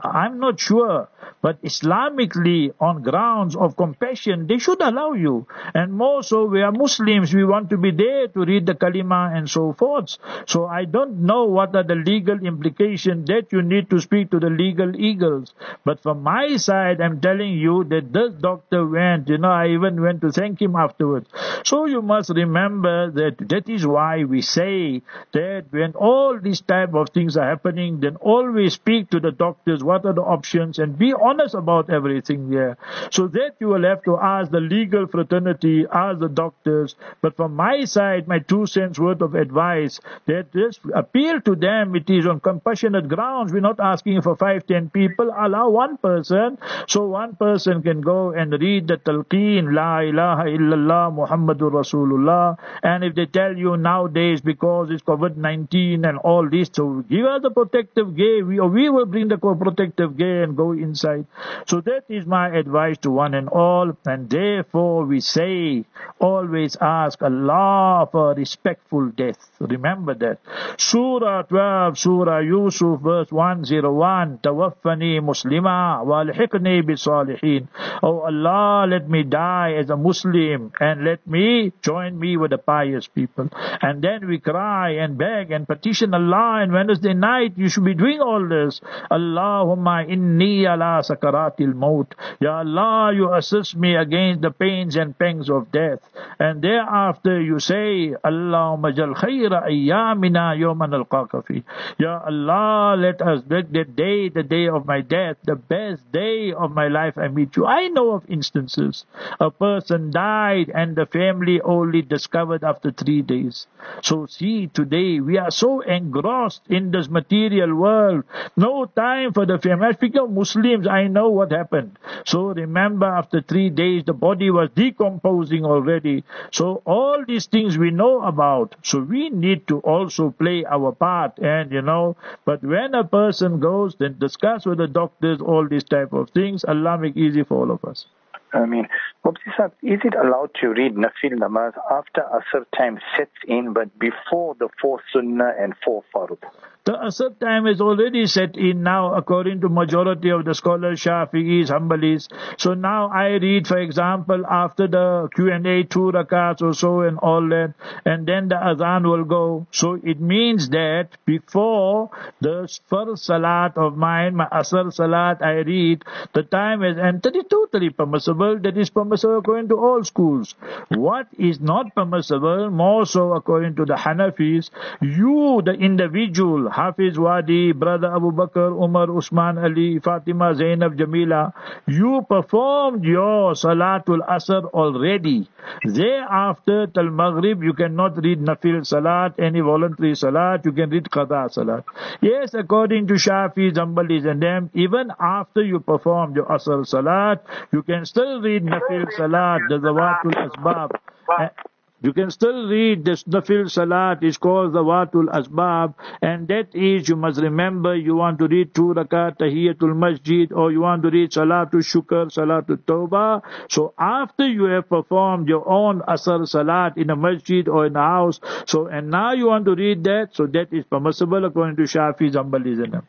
I'm not sure. But Islamically, on grounds of compassion, they should allow you. And more so, we are Muslims. We want to be there to read the kalima and so forth. So I don't know what are the legal implications that you need to speak to the legal eagles. But from my side, I'm telling you that this doctor went, I even went to thank him afterwards. So you must remember that is why we say that when all these type of things are happening, then always speak to the doctors, what are the options, and be honest about everything there. So that you will have to ask the legal fraternity, ask the doctors. But from my side, my 2 cents worth of advice, that this appeal to them, it is on compassionate grounds. We're not asking for 5-10 people. Allow one person, so one person can go and read the talqeen, La ilaha illallah Muhammadur Rasulullah. And if they tell you nowadays, because it's COVID-19 and all this, so give us the protective gear, we will bring the protective gear and go inside. So that is my advice to one and all. And therefore we say, always ask Allah for a respectful death. Remember that. Surah 12, Surah Yusuf, verse 101, Tawaffani Muslima walhiqni bisalihin. Oh Allah, let me die as a Muslim and let me join me with the pious people. And then we cry and beg and petition Allah, and Wednesday night you should be doing all this. Allahumma inni ala sakaratil maut. Ya Allah, you assist me against the pains and pangs of death. And thereafter you say, Allahumma jal khayra ayyamina yawman alqaka fi. Ya Allah, let us make that day, the day of my death, the best day of my life I meet you. I know of instances. A person died and the family only discovered after 3 days. So see, today we are so engrossed in this material world. No time for the family. Speaking of Muslims, I know what happened. So remember, after 3 days, the body was decomposing already. So all these things we know about. So we need to also play our part. And but when a person goes, then discuss with the doctors all these type of things. Allah make easy for all of us. I mean, Mufti Sahib, is it allowed to read Nafil Namaz after Asr time sets in, but before the 4 Sunnah and 4 Fard? The Asr time is already set in now, according to majority of the scholars, Shafi'is, Hanbalis. So now I read, for example, after the Q&A, 2 rakats or so and all that, and then the Azan will go. So it means that before the first Salat of mine, my Asr Salat, I read, the time is, and that is totally permissible. That is permissible according to all schools. What is not permissible, more so according to the Hanafis, you, the individual, Hafiz Wadi, Brother Abu Bakr, Umar, Usman, Ali, Fatima, Zainab, Jamila, you performed your Salatul Asr already. Thereafter, till Maghrib, you cannot read Nafil Salat, any voluntary Salat, you can read Qada Salat. Yes, according to Shafi'is, Hanbalis and them, even after you perform your Asr Salat, you can still read Nafil Salat, the Zawatul Asbab. You can still read this Nafil Salat, is called the Zawatul Asbab, and that is, you must remember, you want to read 2 rakat Tahiyatul Masjid, or you want to read Salatul Shukr, Salatul Tawbah. So after you have performed your own Asr Salat in a masjid or in a house, so and now you want to read that, so that is permissible according to Shafi'is, Hanbalis and them.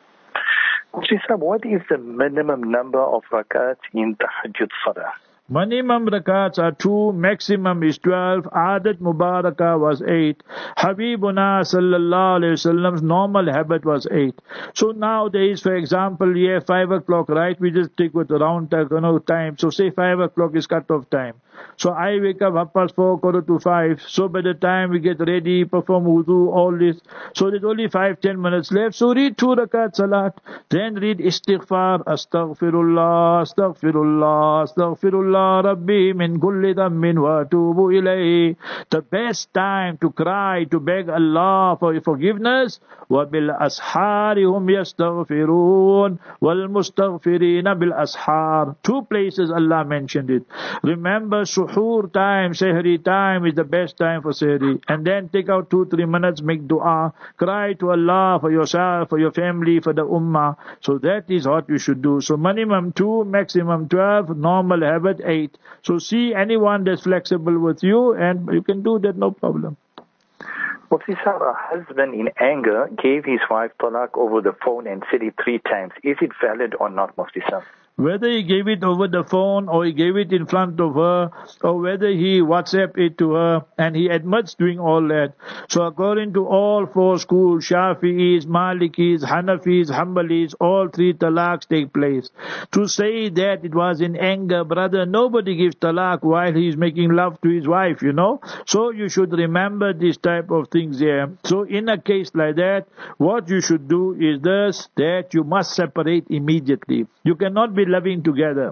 Mufti Sahib, what is the minimum number of rakats in Tahajjud Salah? Minimum rakats are 2, maximum is 12. Adat Mubarakah was 8. Habibuna sallallahu alayhi wasallam's normal habit was 8. So nowadays, for example, 5 o'clock, right? We just take with the round time. So say 5 o'clock is cut-off time. So I wake up 4:15, 4:45. So by the time we get ready, perform wudu, all this. So there's only 5-10 minutes left. So read 2 rakat salat. Then read istighfar. Astaghfirullah, astaghfirullah, astaghfirullah, Rabbi min kulli dhammin wa atubu ilayhi. The best time to cry, to beg Allah for forgiveness. Wa bil ashari hum yastaghfirun. Wal mustaghfirina bil ashar. 2 places Allah mentioned it. Remember, suhoor time, sehri time is the best time for sehri. And then take out 2-3 minutes, make dua, cry to Allah for yourself, for your family, for the ummah. So that is what you should do. So minimum 2, maximum 12, normal habit 8. So see anyone that's flexible with you, and you can do that, no problem. Mufti Sahib, a husband in anger gave his wife talaq over the phone and said it 3 times. Is it valid or not, Mufti Sahib? Whether he gave it over the phone or he gave it in front of her or whether he WhatsApp it to her, and he admits doing all that. So according to all 4 schools, Shafi'is, Malikis, Hanafis, Hanbalis, all 3 talaqs take place. To say that it was in anger, brother, nobody gives talaq while he is making love to his wife, So you should remember this type of things here. So in a case like that, what you should do is this, that you must separate immediately. You cannot be loving together.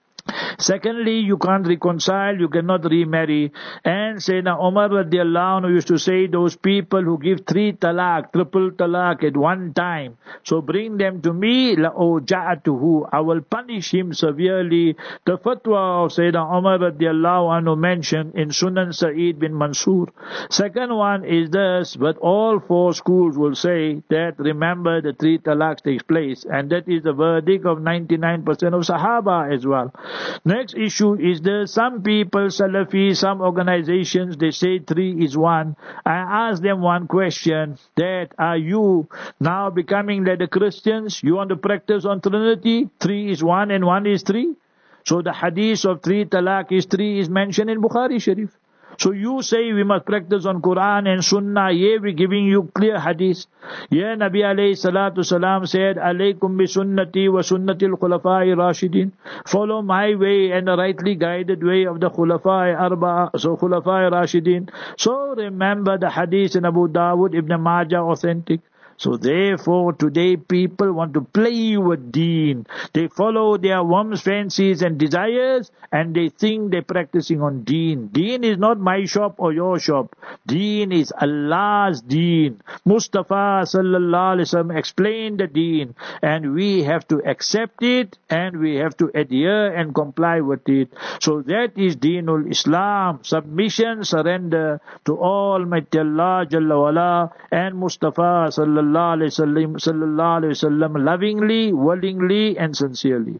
Secondly, you can't reconcile, you cannot remarry. And Sayyidina Umar radiallahu anhu used to say, those people who give 3 talaq, triple talaq at one time, so bring them to me, la'uja'atuhu, I will punish him severely. The fatwa of Sayyidina Umar radiallahu anhu mentioned in Sunan Sa'id bin Mansur. Second one is this, but all 4 schools will say that, remember, the 3 talaqs takes place, and that is the verdict of 99% of Sahaba as well. Next issue is some people, Salafi, some organizations, they say 3 is 1. I ask them one question, that are you now becoming like the Christians? You want to practice on Trinity? 3 is 1 and 1 is 3? So the hadith of 3 talaq is 3 is mentioned in Bukhari Sharif. So you say we must practice on Quran and Sunnah. Yeah, we're giving you clear hadith. Yeah, Nabi alayhi salatu salam said, Alaykum bi sunnati wa sunnati al-khulafai rashidin. Follow my way and the rightly guided way of the khulafai arba'a, so khulafai rashidin. So remember the hadith in Abu Dawud, Ibn Majah, authentic. So therefore, today people want to play with deen. They follow their whims, fancies and desires, and they think they're practicing on deen. Deen is not my shop or your shop. Deen is Allah's deen. Mustafa sallallahu alaihi wasallam explained the deen, and we have to accept it, and we have to adhere and comply with it. So that is Deenul Islam, submission, surrender to Almighty Allah Jalla wala and Mustafa sallallahu alaihi wasallam, lovingly, willingly and sincerely.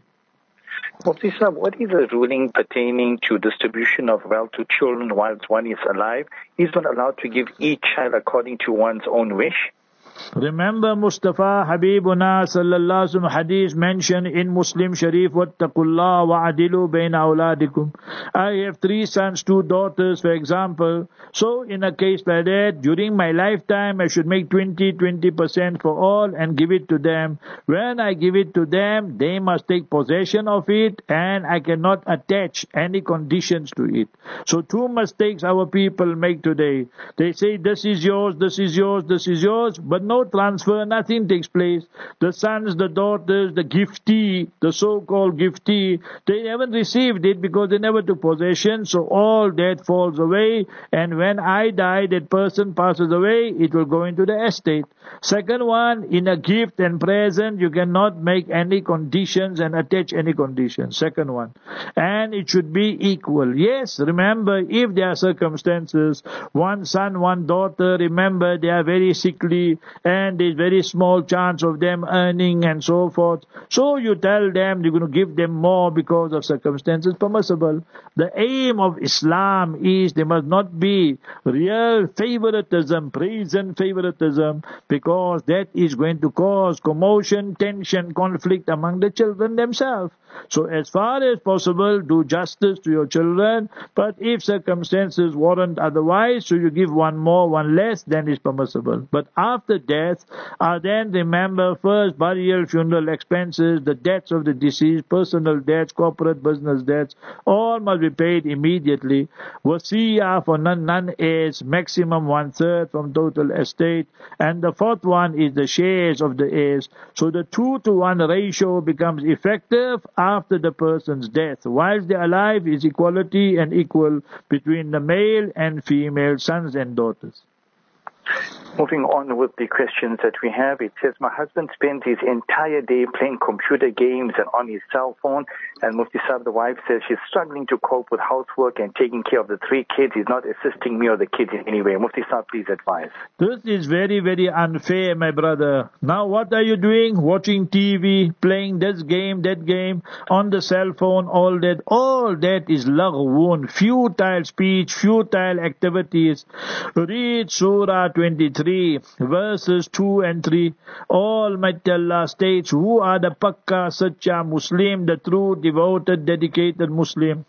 Mufti Sahib, what is the ruling pertaining to distribution of wealth to children whilst one is alive? Is one allowed to give each child according to one's own wish? Remember Mustafa Habibuna sallallahu alaihi wasallam hadith mentioned in Muslim Sharif, wattaqullaha wa'adilu bayna awladikum. I have 3 sons, 2 daughters, for example. So in a case like that, during my lifetime, I should make 20% for all and give it to them. When I give it to them, they must take possession of it, and I cannot attach any conditions to it. So 2 mistakes our people make today. They say, this is yours, this is yours, this is yours, but no transfer, nothing takes place. The sons, the daughters, the giftee, the so-called giftee, they haven't received it because they never took possession, so all that falls away, and when I die, that person passes away, it will go into the estate. Second one, in a gift and present, you cannot make any conditions and attach any conditions. Second one. And it should be equal. Yes, remember, if there are circumstances, 1 son, 1 daughter, remember, they are very sickly, and there's very small chance of them earning and so forth. So you tell them you're going to give them more because of circumstances permissible. The aim of Islam is there must not be real favoritism, present favoritism, because that is going to cause commotion, tension, conflict among the children themselves. So as far as possible, do justice to your children, but if circumstances warrant otherwise, so you give 1 more, 1 less, then it's permissible. But after death, then remember first burial, funeral expenses, the debts of the deceased, personal debts, corporate business debts, all must be paid immediately. Wasiyah for none heirs, maximum 1/3 from total estate, and the 4th one is the shares of the heirs. So the 2-to-1 ratio becomes effective after the person's death. Whilst they're alive, is equality and equal between the male and female sons and daughters. Moving on with the questions that we have, it says, my husband spends his entire day playing computer games and on his cell phone. And Mufti Sahib, the wife says she's struggling to cope with housework and taking care of the 3 kids. He's not assisting me or the kids in any way. Mufti Sahib, please advise. This is very, very unfair, my brother. Now what are you doing? Watching TV, playing this game, that game, on the cell phone, all that. All that is laghwoon, futile speech, futile activities. Read Surah 23, verses 2 and 3. Almighty Allah states, who are the Pakka, Sacha Muslim, the true, devoted, dedicated Muslim?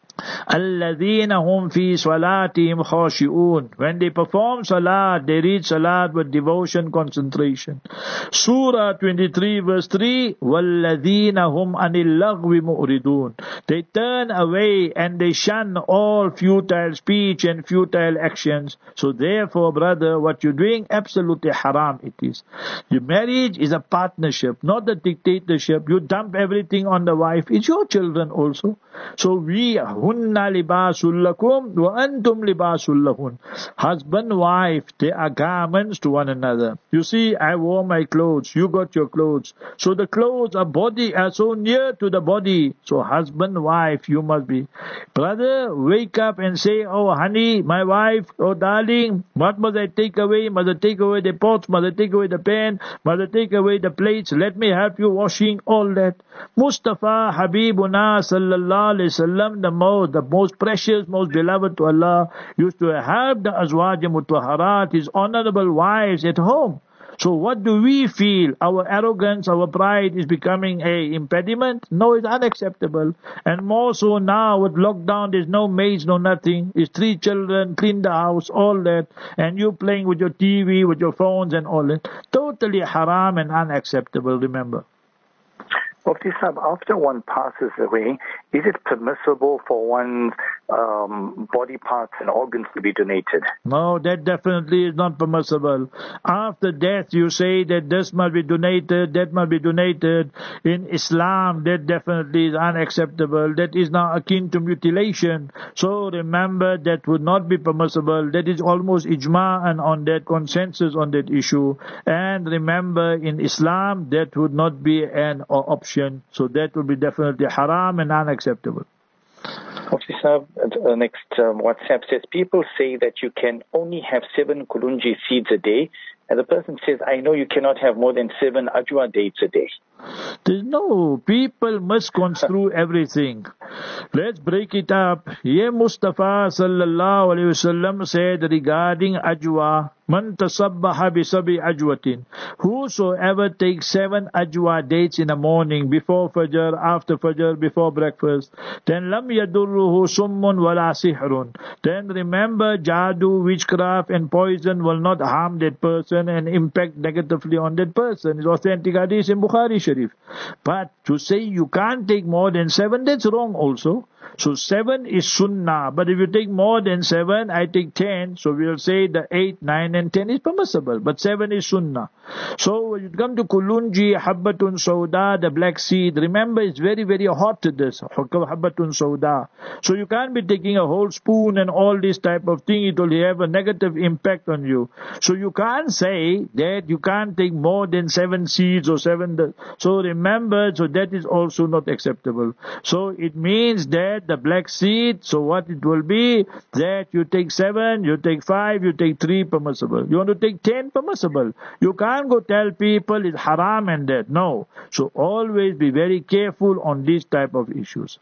الَّذِينَ هُمْ فِي صَلَاتِهِمْ خَاشِعُونَ. When they perform salat, they read salat with devotion, concentration. Surah 23 verse 3, وَالَّذِينَ هُمْ عَنِ اللَّغْوِ مُؤْرِدُونَ. They turn away and they shun all futile speech and futile actions. So therefore, brother, what you're doing, absolutely haram it is. Your marriage is a partnership, not a dictatorship. You dump everything on the wife. It's your children also. So we hunna libasul lakum wa antum libasul lahun. Husband, wife, they are garments to one another. You see, I wore my clothes, you got your clothes. So the clothes are so near to the body. So husband, wife, you must be. Brother, wake up and say, oh honey, my wife, oh darling, what must I take away? Must I take away the pots? Must I take away the pan? Must I take away the plates? Let me help you washing, all that. Mustafa Habibuna sallallahu alayhi wasallam, the most precious, most beloved to Allah, used to help the Azwaj Mutahharat, his honorable wives at home. So what do we feel? Our arrogance, our pride is becoming a impediment? No, it's unacceptable. And more so now with lockdown, there's no maids, no nothing. It's 3 children, clean the house, all that. And you playing with your TV, with your phones and all that. Totally haram and unacceptable, remember. Mufti Sahib, after one passes away, is it permissible for one's body parts and organs to be donated? No, that definitely is not permissible. After death, you say that this must be donated, that must be donated. In Islam, that definitely is unacceptable. That is now akin to mutilation. So remember, that would not be permissible. That is almost ijma and on that consensus on that issue. And remember, in Islam, that would not be an option. So that would be definitely haram and unacceptable. Mufti Sahib, next WhatsApp says, people say that you can only have 7 kulunji seeds a day. And the person says, I know you cannot have more than 7 ajwa dates a day. There's no, people misconstrue everything. Let's break it up. Here Mustafa sallallahu alayhi wasallam said regarding ajwa, man tasabbaha bi sabi ajwatin. Whosoever takes 7 ajwa dates in the morning, before fajr, after fajr, before breakfast, then lam yadurruhu summun wala sihrun. Then remember, jadoo, witchcraft and poison will not harm that person and impact negatively on that person. It's authentic hadith in Bukhari Sharif. But to say you can't take more than 7, that's wrong also. So 7 is sunnah. But if you take more than 7, I take 10. So we'll say the 8, 9 and 10 is permissible. But 7 is sunnah. So when you come to kulunji, habbatun sauda, the black seed. Remember, it's very, very hot to this. Habbatun sauda. So you can't be taking a whole spoon and all this type of thing. It will have a negative impact on you. So you can't say that you can't take more than 7 seeds or 7. So remember, so that is also not acceptable. So it means that the black seed, so what it will be, that you take 7, you take 5, you take 3, permissible. You want to take 10, permissible. You can't go tell people it's haram and that. No. So always be very careful on these type of issues.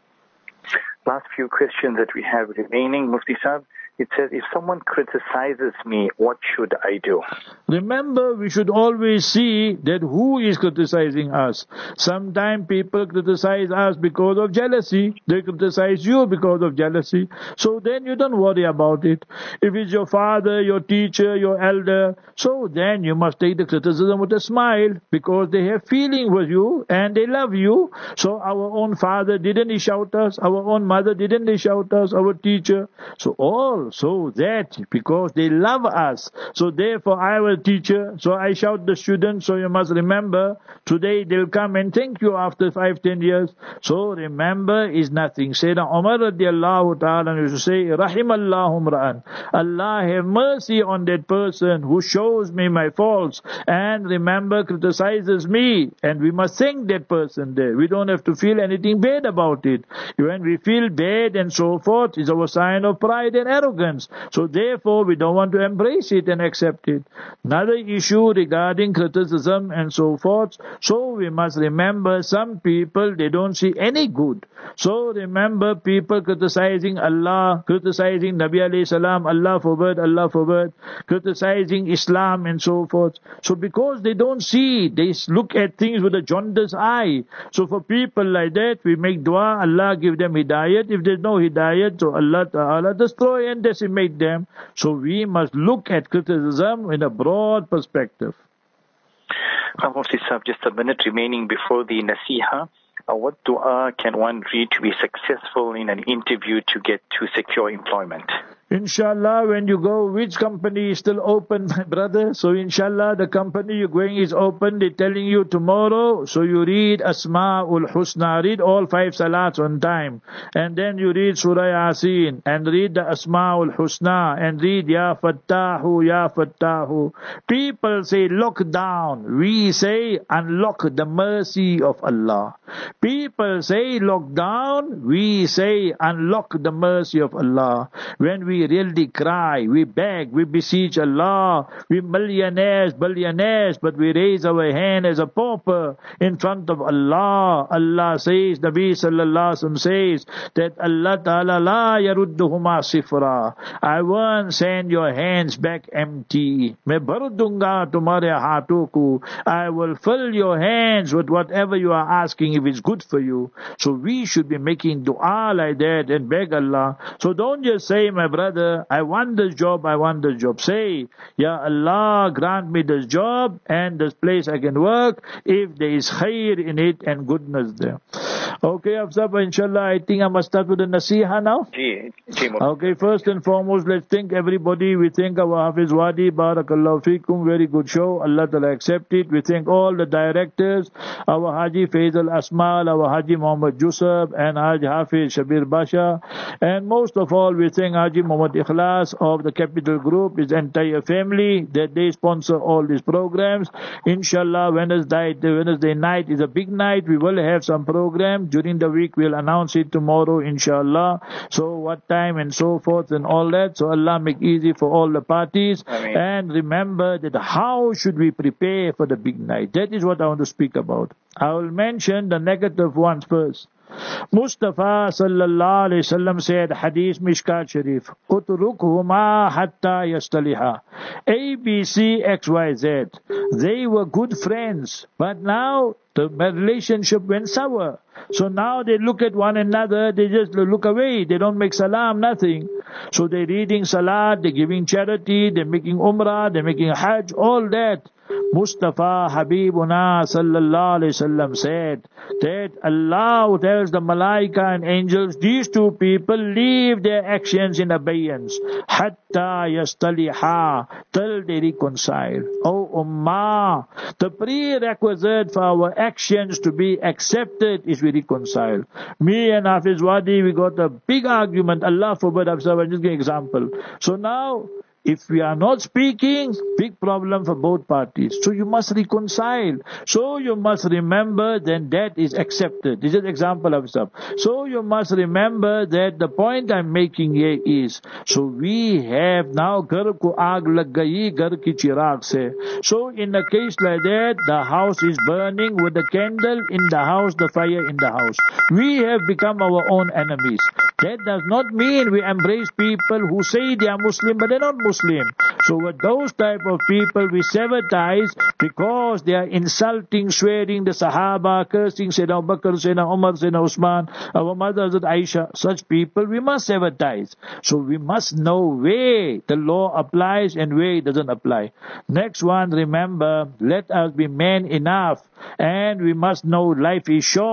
Last few questions that we have remaining, Mufti Sahib. It says, if someone criticizes me, what should I do? Remember, we should always see that who is criticizing us. Sometimes people criticize us because of jealousy. They criticize you because of jealousy. So then you don't worry about it. If it's your father, your teacher, your elder, so then you must take the criticism with a smile because they have feeling with you and they love you. So our own father, didn't he shout us? Our own mother, didn't they shout us? Our teacher. So all people, so that because they love us. So therefore I will teach her. So I shout the students, so you must remember, today they'll come and thank you after 5-10 years. So remember is nothing. Sayyidina Umar radiallahu ta'ala used to say, Rahimallahu mra'an. Allah have mercy on that person who shows me my faults and remember criticizes me. And we must thank that person there. We don't have to feel anything bad about it. When we feel bad and so forth, it's our sign of pride and arrogance. So therefore, we don't want to embrace it and accept it. Another issue regarding criticism and so forth. So we must remember some people, they don't see any good. So remember people criticizing Allah, criticizing Nabi alayhi salam, Allah forbid, criticizing Islam and so forth. So because they don't see, they look at things with a jaundiced eye. So for people like that, we make dua, Allah give them hidayat. If there's no hidayat, so Allah Ta'ala destroy and decimate them. So we must look at criticism in a broad perspective. Mufti Sahib, just a minute remaining before the nasiha. What dua can one read to be successful in an interview to get to secure employment? Inshallah, when you go, which company is still open, my brother? So inshallah, the company you're going is open. They're telling you tomorrow. So you read Asma'ul Husna, read all 5 salats on time. And then you read Surah Yasin and read the Asma'ul Husna and read Ya Fattahu, Ya Fattahu. People say lock down. We say unlock the mercy of Allah. People say lock down. We say unlock the mercy of Allah. When we really cry, we beg, we beseech Allah, we millionaires, billionaires, but we raise our hand as a pauper in front of Allah. Allah says, Nabi sallallahu alaihi wasallam says that Allah Ta'ala la yarudduhuma sifra. I won't send your hands back empty. Main bhar dunga tumhare haathon ko. I will fill your hands with whatever you are asking if it's good for you. So we should be making dua like that and beg Allah. So don't just say, my brother, I want this job, I want this job. Say, Ya Allah, grant me this job and this place I can work if there is khair in it and goodness there. Okay, Afzab, inshallah, I think I must start with the nasiha now. Okay, first and foremost, let's thank everybody. We thank our Hafiz Wadi, Barakallahu Feekum, very good show. Allah Ta'ala accept it. We thank all the directors, our Haji Faisal Asmal, our Haji Muhammad Jusab, and Haji Hafiz Shabir Basha. And most of all, we thank Haji Muhammad Ikhlas of the Capital Group, his entire family, that they sponsor all these programs. Inshallah, Wednesday night is a big night. We will have some program. During the week, we'll announce it tomorrow, inshallah. So what time and so forth and all that. So Allah make easy for all the parties. Ameen. And remember that how should we prepare for the big night? That is what I want to speak about. I will mention the negative ones first. Mustafa sallallahu alayhi wasallam said, Hadith Mishkat Sharif, Utrukhuma hatta yastaliha. A, B, C, X, Y, Z. They were good friends, but now the relationship went sour. So now they look at one another, they just look away, they don't make salam, nothing. So they're reading salat, they're giving charity, they're making umrah, they're making hajj, all that. Mustafa Habibuna sallallahu alayhi wasallam said that Allah tells the malaika and angels, these two people leave their actions in abeyance hatta yastaliha, till they reconcile. Oh Ummah, the prerequisite for our actions to be accepted is we reconcile. Me and Hafiz Wadi, we got a big argument. Allah forbid, I'm just giving an example. So now, if we are not speaking, big problem for both parties. So you must reconcile. So you must remember then that is accepted. This is an example of stuff. So you must remember that the point I'm making here is, so we have now ghar ko aag lag gayi ghar ki chirag se. So in a case like that, the house is burning with the candle in the house, the fire in the house. We have become our own enemies. That does not mean we embrace people who say they are Muslim but they're not Muslim. So with those type of people, we sever ties because they are insulting, swearing the Sahaba, cursing Sayyidina Abu Bakr, Sayyidina Umar, Sayyidina Usman, our mother Hazrat Aisha. Such people, we must sever ties. So we must know where the law applies and where it doesn't apply. Next one, remember, let us be men enough, and we must know life is short.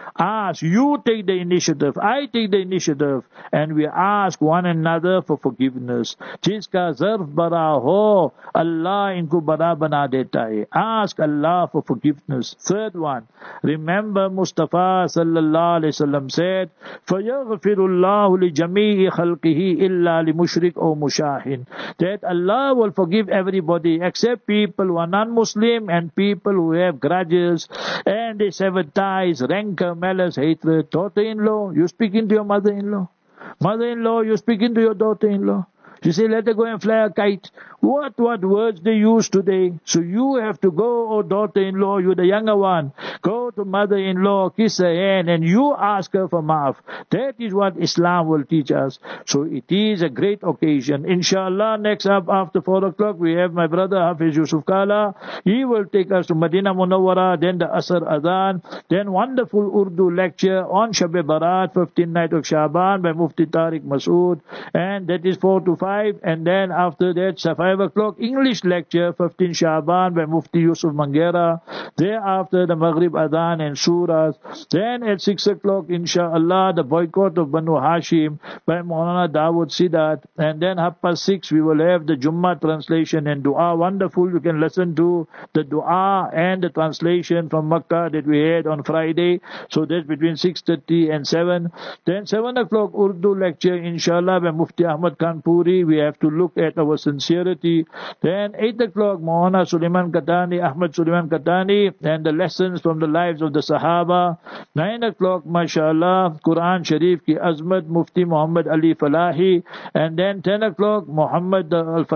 Ask. You take the initiative. I take the initiative. And we ask one another for forgiveness. Jiska zarf bara ho, Allah inko bara bana deta hai. Ask Allah for forgiveness. Third one, remember Mustafa sallallahu alaihi wasallam said, فَيَغْفِرُ اللَّهُ لِجَمِيعِ خَلْقِهِ إِلَّا لِمُشْرِكٍ أَوْ مُشَاهِنٍ. That Allah will forgive everybody except people who are non-Muslim and people who have grudges and they sever ties, rancor, malice, hatred. Daughter-in-law, you speaking to your mother-in-law. Mother-in-law, you speaking to your daughter-in-law. She say, let her go and fly a kite. What words they use today? So you have to go, oh daughter-in-law, you the younger one. Go to mother-in-law, kiss her hand, and you ask her for maaf. That is what Islam will teach us. So it is a great occasion. Inshallah, next up after 4 o'clock, we have my brother Hafiz Yusuf Kala. He will take us to Madinah Munawwara, then the Asr Adhan, then wonderful Urdu lecture on Shab Barat, 15th night of Shaban by Mufti Tariq Masood, and that is 4 to 5. And then after that, 5 o'clock, English lecture, 15 Shaban by Mufti Yusuf Mangera. Thereafter, the Maghrib Adhan and Surahs. Then at 6 o'clock, inshallah, the boycott of Banu Hashim by Maulana Dawood Sidat. And then 6:30, we will have the Jummah translation and dua. Wonderful, you can listen to the dua and the translation from Makkah that we had on Friday. So that's between 6:30 and 7. Then 7 o'clock, Urdu lecture, inshallah, by Mufti Ahmad Kanpuri. We have to look at our sincerity. Then 8 o'clock, Maulana Suleiman Katani, Ahmad Suleiman Katani, and the lessons from the lives of the Sahaba. 9 o'clock, mashallah, Quran Sharif ki Azmat, Mufti Muhammad Ali Falahi. And then 10 o'clock, Muhammad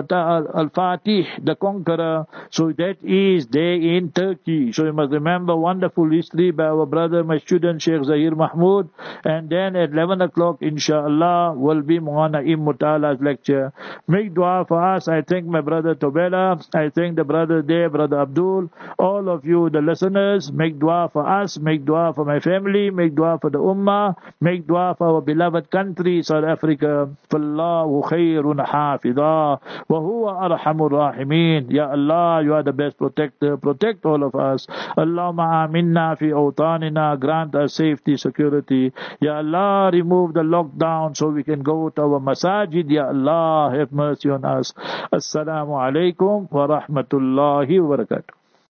Al-Fatih, the Conqueror. So that is there in Turkey. So you must remember wonderful history by our brother, my student Sheikh Zahir Mahmood. And then at 11 o'clock, inshallah, will be Maulana Im Mutala's lecture. Make dua for us. I thank my brother Tobela. I thank the brother there, brother Abdul. All of you, the listeners, make dua for us. Make dua for my family. Make dua for the ummah. Make dua for our beloved country, South Africa. Fallahu khayrun hafidha. Wa huwa arhamur rahimin. Ya Allah, you are the best protector. Protect all of us. Allahumma aminna fi awtanina. Grant us safety, security. Ya Allah, remove the lockdown so we can go to our masajid. Ya Allah, have mercy on us. Assalamu alaikum wa rahmatullahi wa barakatuh.